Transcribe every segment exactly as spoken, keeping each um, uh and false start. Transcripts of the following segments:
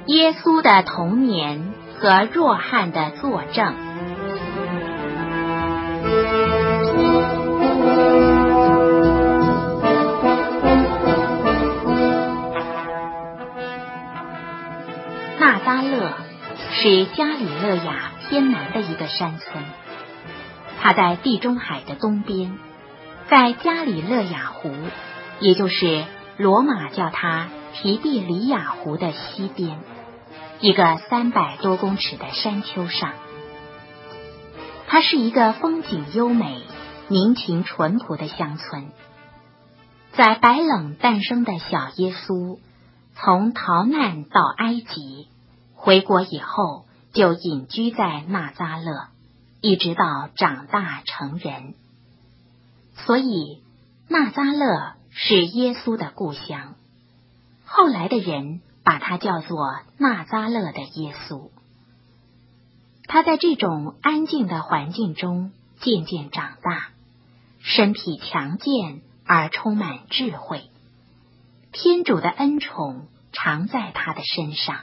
耶稣的童年和若翰的作证。纳匝勒是加里肋亚偏南的一个山村，它在地中海的东边，在加里肋亚湖，也就是罗马叫它提比里亚湖的西边，一个三百多公尺的山丘上。它是一个风景优美、民情淳朴的乡村。在白冷诞生的小耶稣，从逃难到埃及，回国以后就隐居在纳匝勒，一直到长大成人。所以纳匝勒是耶稣的故乡，后来的人把它叫做纳匝勒的耶稣。他在这种安静的环境中渐渐长大，身体强健而充满智慧，天主的恩宠常在他的身上。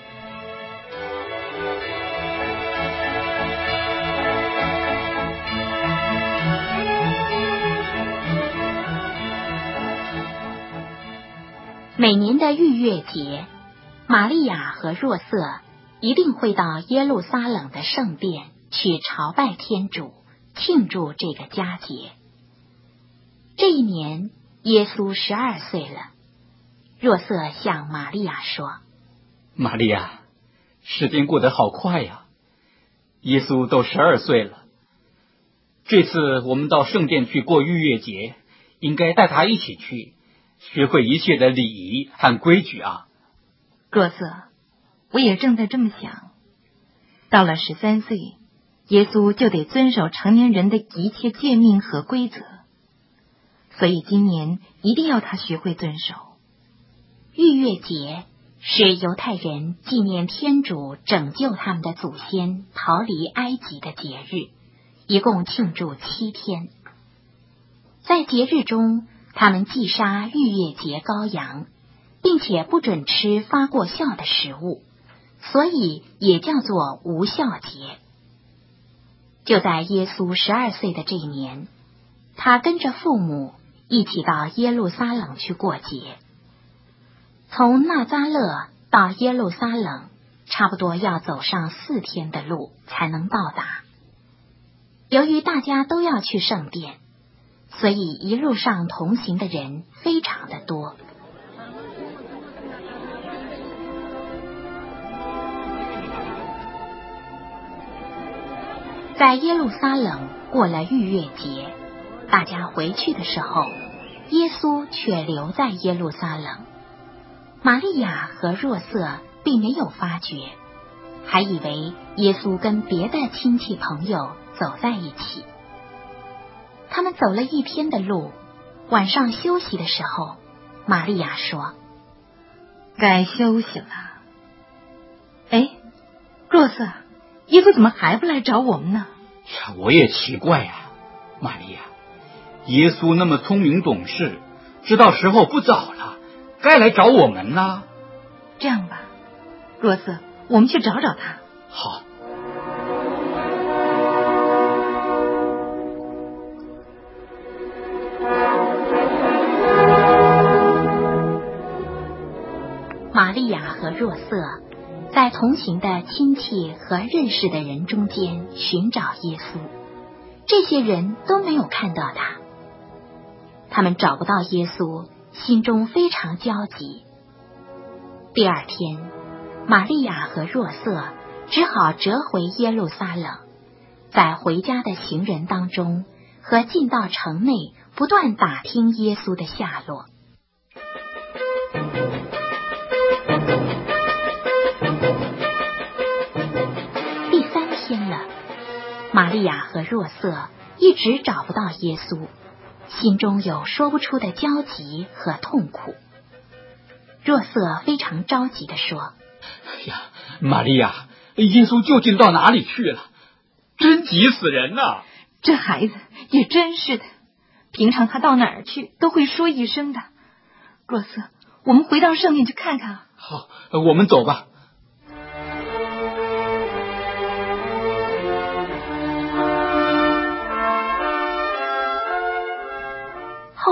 每年的逾越节，玛利亚和若瑟一定会到耶路撒冷的圣殿去朝拜天主，庆祝这个佳节。这一年，耶稣十二岁了。若瑟向玛利亚说：“ 玛利亚，时间过得好快呀！耶稣都十二岁了。这次我们到圣殿去过逾越节，应该带他一起去，学会一切的礼仪和规矩啊。” 若瑟，我也正在这么想。到了十三岁，耶稣就得遵守成年人的一切诫命和规则，所以今年一定要他学会遵守。 逾越节是犹太人纪念天主拯救他们的祖先逃离埃及的节日，一共庆祝七天。在节日中，他们祭杀逾越节羔羊，并且不准吃发过酵的食物，所以也叫做无酵节。就在耶稣十二岁的这一年，他跟着父母一起到耶路撒冷去过节。从纳匝勒到耶路撒冷，差不多要走上四天的路才能到达。由于大家都要去圣殿，所以一路上同行的人非常的多。在耶路撒冷过了逾越节，大家回去的时候，耶稣却留在耶路撒冷。玛利亚和若瑟并没有发觉，还以为耶稣跟别的亲戚朋友走在一起。他们走了一天的路，晚上休息的时候，玛利亚说：“ 该休息了。”哎，若瑟，耶稣怎么还不来找我们呢？ 呀，我也奇怪呀，玛利亚，耶稣那么聪明懂事，知道时候不早了，该来找我们啦。 这样吧，若瑟，我们去找找他。 好。 玛利亚和若瑟在同行的亲戚和认识的人中间寻找耶稣，这些人都没有看到他。他们找不到耶稣，心中非常焦急。第二天，玛利亚和若瑟只好折回耶路撒冷，在回家的行人当中和进到城内不断打听耶稣的下落。第三天了，玛利亚和若瑟一直找不到耶稣，心中有说不出的焦急和痛苦。若瑟非常着急地说：“ 哎呀，玛利亚，耶稣究竟到哪里去了？真急死人呐！ 这孩子也真是的，平常他到哪儿去都会说一声的。若瑟，我们回到圣殿去看看啊。” 好，我们走吧。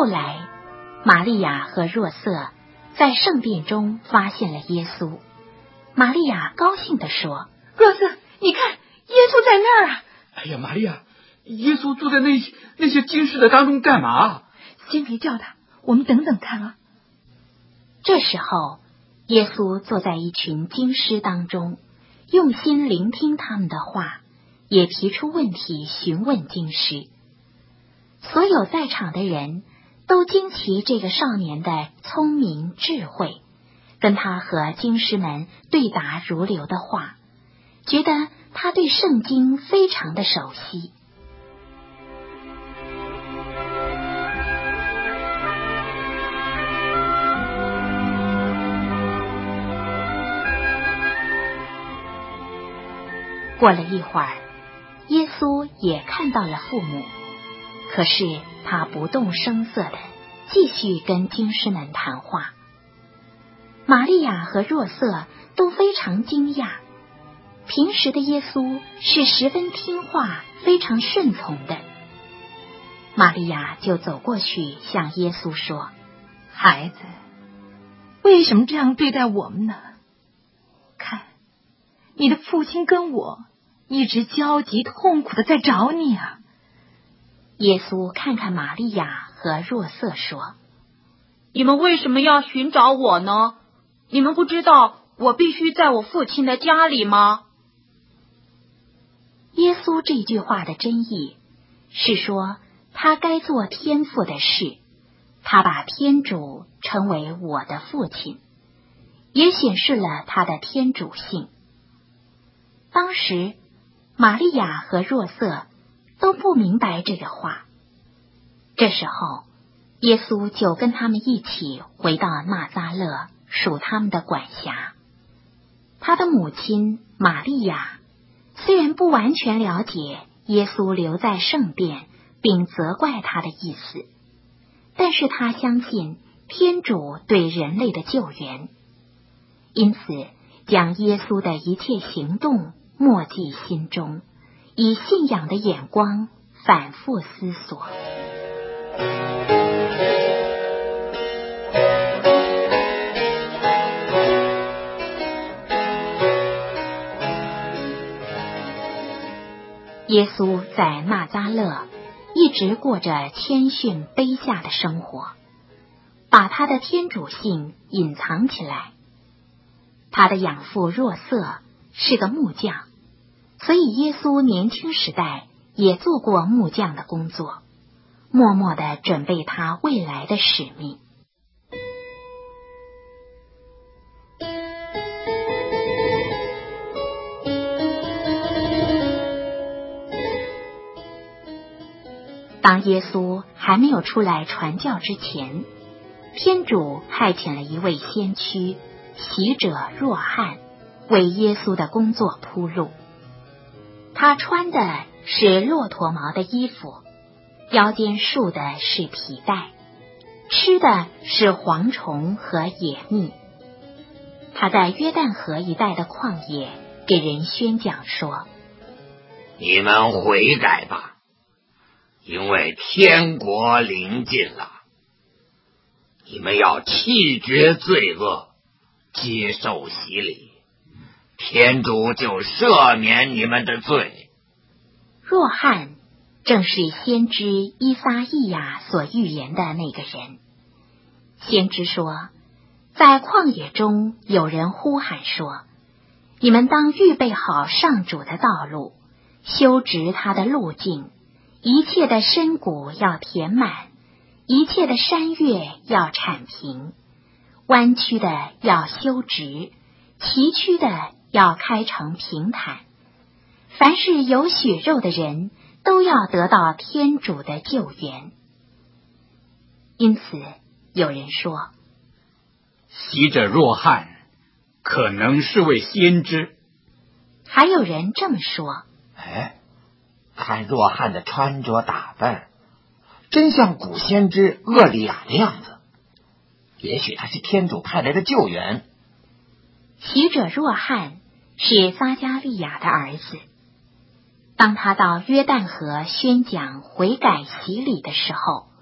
后来，玛利亚和若瑟在圣殿中发现了耶稣。玛利亚高兴地说：“ 若瑟，你看，耶稣在那儿啊！” 哎呀，玛利亚，耶稣坐在那些那些金饰的当中干嘛？ 先别叫他，我们等等看啊。 这时候，耶稣坐在一群经师当中，用心聆听他们的话，也提出问题询问经师。所有在场的人都惊奇这个少年的聪明智慧，跟他和经师们对答如流的话，觉得他对圣经非常的熟悉。过了一会儿，耶稣也看到了父母，可是他不动声色的继续跟经师们谈话。玛利亚和若瑟都非常惊讶，平时的耶稣是十分听话、非常顺从的。玛利亚就走过去向耶稣说：“ 孩子，为什么这样对待我们呢？看，你的父亲跟我一直焦急痛苦的在找你啊。” 耶稣看看玛利亚和若瑟说：“ 你们为什么要寻找我呢？你们不知道我必须在我父亲的家里吗？” 耶稣这句话的真意是说，他该做天父的事，他把天主称为我的父亲，也显示了他的天主性。当时玛利亚和若瑟都不明白这个话，这时候耶稣就跟他们一起回到纳匝勒，属他们的管辖。他的母亲玛利亚虽然不完全了解耶稣留在圣殿并责怪他的意思，但是他相信天主对人类的救援，因此将耶稣的一切行动默记心中，以信仰的眼光反复思索。耶稣在纳匝勒一直过着谦逊卑下的生活，把他的天主性隐藏起来。他的养父若瑟是个木匠，所以耶稣年轻时代也做过木匠的工作，默默地准备他未来的使命。当耶稣还没有出来传教之前，天主派遣了一位先驱洗者若翰为耶稣的工作铺路。他穿的是骆驼毛的衣服，腰间束的是皮带，吃的是蝗虫和野蜜。他在约旦河一带的旷野给人宣讲说：“ 你们悔改吧，因为天国临近了。你们要弃绝罪恶，接受洗礼，天主就赦免你们的罪。” 若翰正是先知依撒意亚所预言的那个人。先知说，在旷野中有人呼喊说：“你们当预备好上主的道路，修直他的路径，一切的深谷要填满，一切的山岳要铲平，弯曲的要修直，崎岖的要开成平坦。凡是有血肉的人都要得到天主的救援。”因此有人说， 洗者若翰可能是位先知。 还有人这么说， 哎，看若翰的穿着打扮，真像古先知厄利亚的样子，也许他是天主派来的救援。 洗者若翰是撒加利亚的儿子，当他到约旦河宣讲悔改洗礼的时候，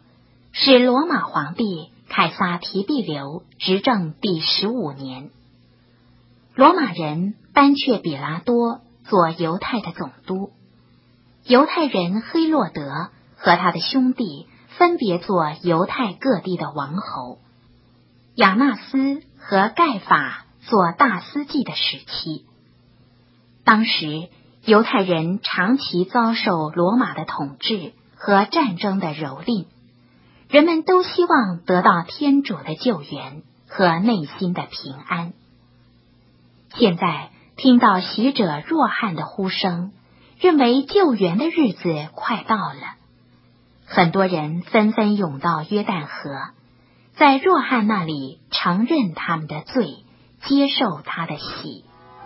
是罗马皇帝凯撒提庇留执政第十五年。罗马人颁阙比拉多做犹太的总督，犹太人黑洛德和他的兄弟分别做犹太各地的王侯，亚纳斯和盖法做大司祭的时期。当时犹太人长期遭受罗马的统治和战争的蹂躏，人们都希望得到天主的救援和内心的平安。现在听到洗者若翰的呼声，认为救援的日子快到了，很多人纷纷涌到约旦河，在若翰那里承认他们的罪，接受他的洗。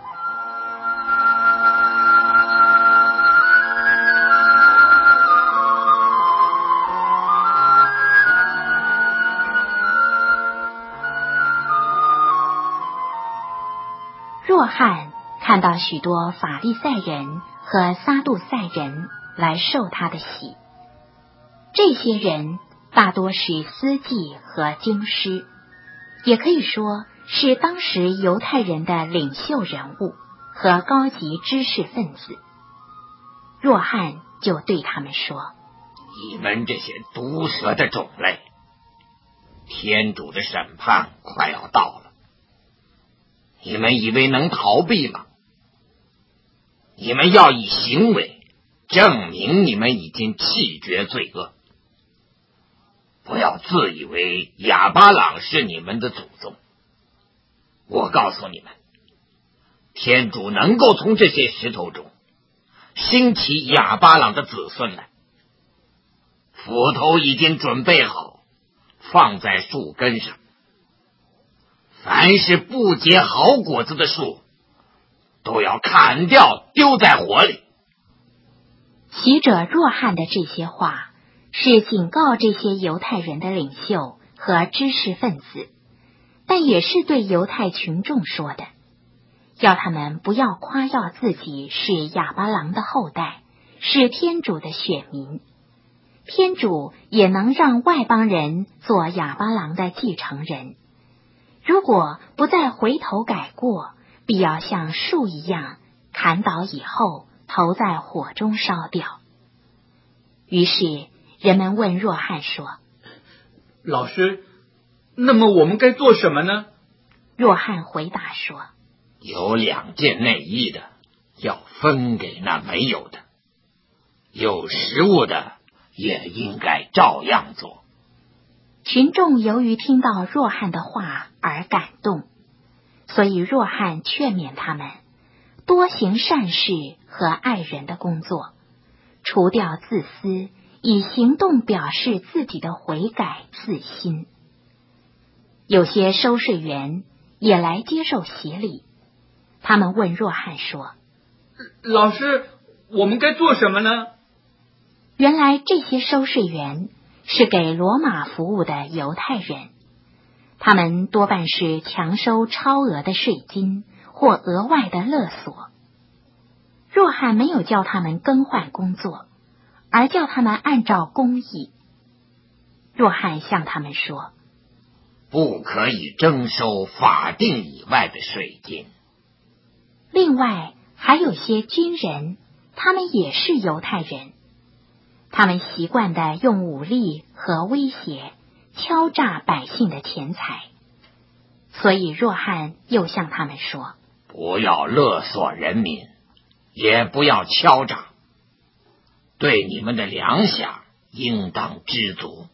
若翰看到许多法利赛人和撒杜塞人来受他的洗，这些人大多是司祭和经师，也可以说是当时犹太人的领袖人物和高级知识分子。若翰就对他们说： 你们这些毒蛇的种类，天主的审判快要到了，你们以为能逃避吗？你们要以行为证明你们已经弃绝罪恶。不要自以为亚巴郎是你们的祖宗。我告诉你们，天主能够从这些石头中兴起亚巴郎的子孙来。斧头已经准备好，放在树根上。凡是不结好果子的树，都要砍掉，丢在火里。 洗者若翰的这些话是警告这些犹太人的领袖和知识分子，但也是对犹太群众说的，要他们不要夸耀自己是亚巴郎的后代，是天主的选民。天主也能让外邦人做亚巴郎的继承人，如果不再回头改过，必要像树一样砍倒以后投在火中烧掉。于是人们问若翰说： 老师，那么我们该做什么呢？ 若翰回答说： 有两件内衣的要分给那没有的，有食物的也应该照样做。 群众由于听到若翰的话而感动，所以若翰劝勉他们多行善事和爱人的工作，除掉自私，以行动表示自己的悔改自新。有些收税员也来接受洗礼，他们问若翰说： 老师，我们该做什么呢？ 原来这些收税员是给罗马服务的犹太人，他们多半是强收超额的税金或额外的勒索。若翰没有叫他们更换工作，而叫他们按照公义。若翰向他们说： 不可以征收法定以外的税金。 另外还有些军人，他们也是犹太人，他们习惯地用武力和威胁敲诈百姓的钱财，所以若翰又向他们说： 不要勒索人民，也不要敲诈，对你们的粮饷应当知足。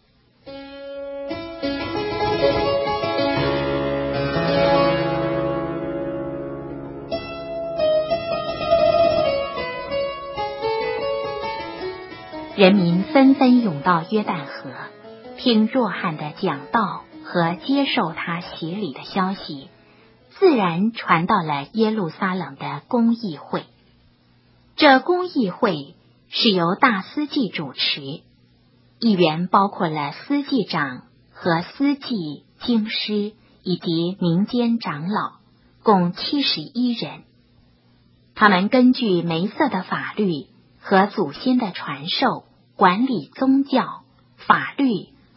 人民纷纷涌到约旦河，听若翰的讲道和接受他洗礼的消息，自然传到了耶路撒冷的公议会。这公议会是由大司祭主持，议员包括了司祭长和司祭、经师以及民间长老，共七十一人。他们根据梅瑟的法律和祖先的传授，管理宗教、法律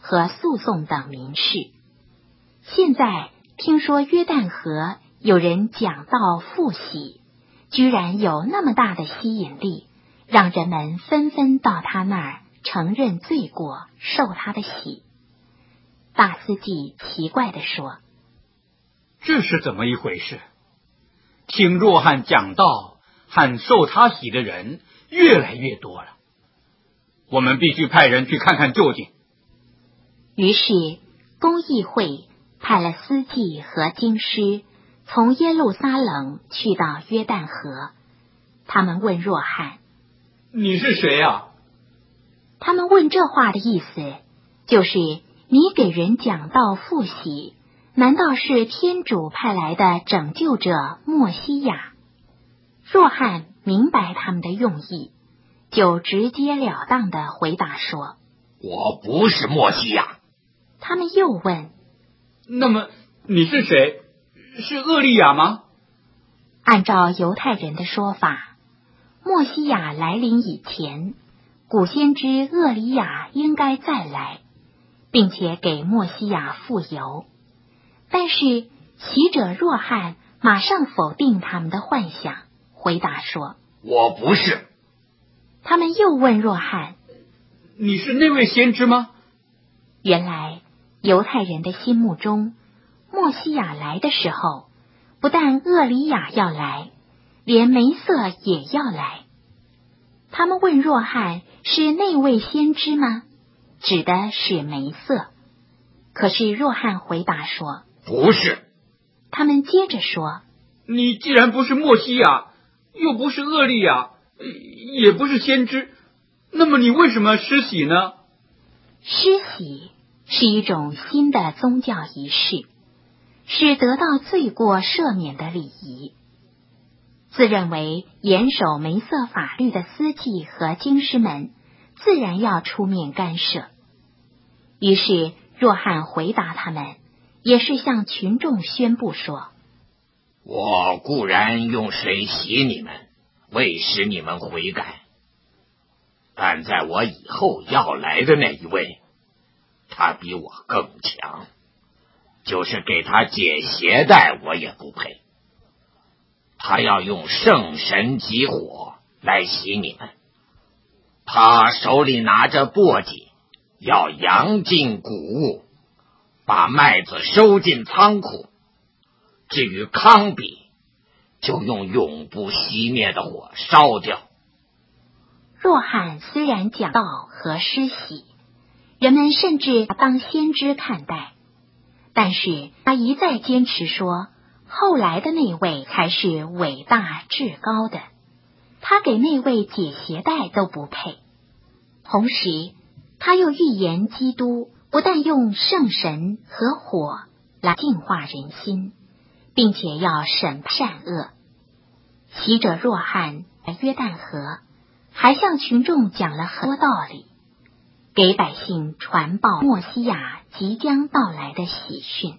和诉讼等民事。现在听说约旦河有人讲道复洗，居然有那么大的吸引力，让人们纷纷到他那儿承认罪过，受他的洗。大司祭奇怪地说： 这是怎么一回事？听若翰讲道和受他洗的人越来越多了，我们必须派人去看看究竟。 于是公议会派了司祭和经师从耶路撒冷去到约旦河。他们问若翰： 你是谁啊？ 他们问这话的意思就是你给人讲道复洗，难道是天主派来的拯救者默西亚？若翰明白他们的用意，就直截了当地回答说： 我不是默西亚。 他们又问： 那么你是谁？是厄利亚吗？ 按照犹太人的说法，默西亚来临以前，古先知厄里亚应该再来，并且给默西亚傅油。但是洗者若翰马上否定他们的幻想，回答说： 我不是。 他们又问若翰： 你是那位先知吗？ 原来犹太人的心目中，默西亚来的时候，不但厄里亚要来，连梅瑟也要来。他们问若翰是那位先知吗？指的是梅瑟。可是若翰回答说： 不是。 他们接着说： 你既然不是默西亚，又不是厄利亚，也不是先知，那么你为什么施洗呢？ 施洗是一种新的宗教仪式，是得到罪过赦免的礼仪。自认为严守梅瑟法律的司祭和经师们自然要出面干涉。于是若翰回答他们，也是向群众宣布说： 我固然用水洗你们，为使你们悔改，但在我以后要来的那一位，他比我更强，就是给他解鞋带我也不配。他要用圣神及火来洗你们，他手里拿着簸箕，要扬进谷物，把麦子收进仓库。至于糠秕，就用永不熄灭的火烧掉。 若翰虽然讲道和施洗，人们甚至当先知看待，但是他一再坚持说，后来的那位才是伟大至高的，他给那位解鞋带都不配。同时他又预言基督不但用圣神和火来净化人心，并且要审判善恶。洗者若翰在约旦河还向群众讲了很多道理，给百姓传报默西亚即将到来的喜讯。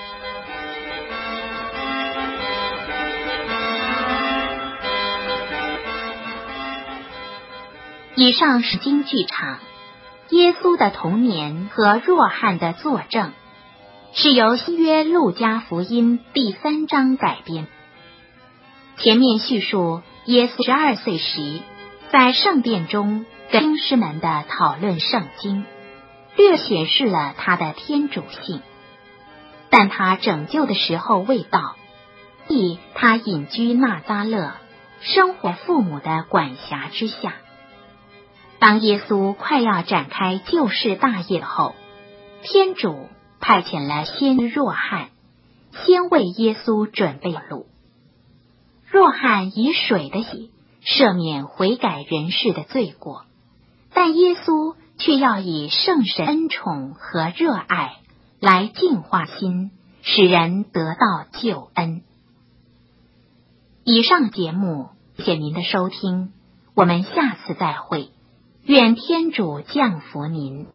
以上是京剧场耶稣的童年和若翰的作证，是由新约路加福音第三章改编。前面叙述耶稣十二岁时在圣殿中跟经师们的讨论圣经，略显示了他的天主性，但他拯救的时候未到，亦他隐居纳匝勒，生活父母的管辖之下。当耶稣快要展开救世大业后，天主派遣了先知若翰，先为耶稣准备路。若翰以水的洗赦免悔改人世的罪过，但耶稣却要以圣神恩宠和热爱来净化心，使人得到救恩。以上节目谢谢您的收听，我们下次再会，愿天主降福您。